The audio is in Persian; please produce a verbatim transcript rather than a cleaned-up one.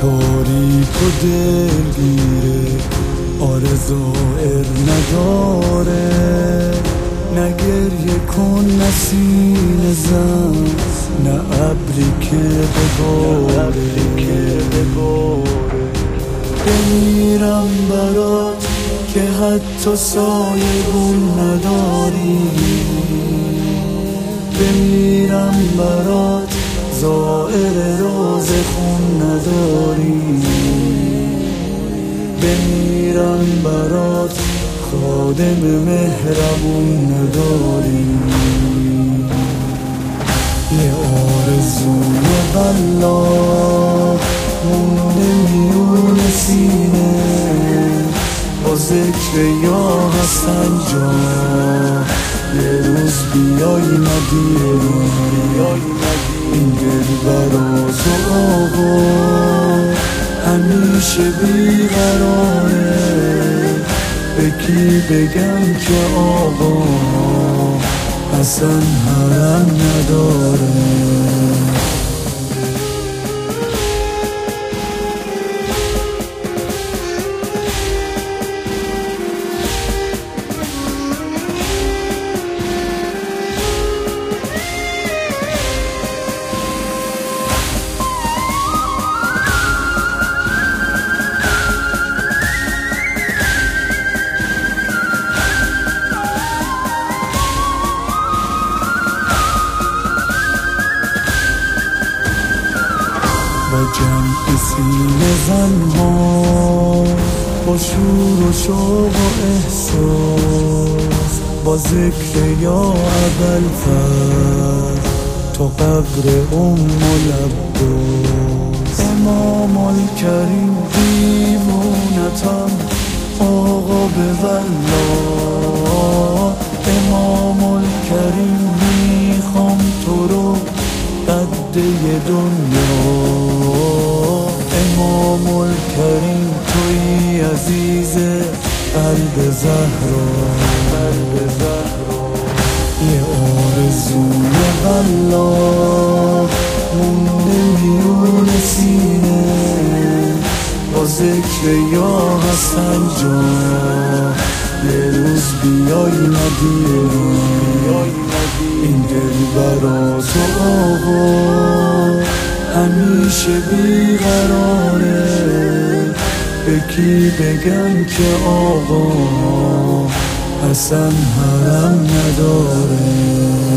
تاریک و دلگیره، آره ظاهر نداره. نه گریه کن نه سینه زن، نه ابری که بباره. بمیرم برات که حتی سایه گون نداری، بمیرم برات زائر روز خون نداری، بمیرم برات خادم مهربون نداری. یه آرزوی بلا مونده میون سینه، با ذکر یا حسن جان یه روز بیای مدینه. این دل براز و آقا همیشه بیقراره، به کی بگم که آقا حسن حرم نداره. با جمع سینه زنها، با شور و شوق و احساس، با ذکر یا ابوالفضل تا قبر ام العباس. امام الکریم دیوونتم آقا به والله، امام الکریم میخوام تو رو قده دنیا. امام الکریم توی عزیز قلب زهرا، قلب زهرا. یه آرزوی بلا مونده میون سینه، با ذکر یا حسن جان یه روز بیای مدینه. این دل براز و آقا همیشه بیقراره، به کی بگم که آقا حسن حرم نداره.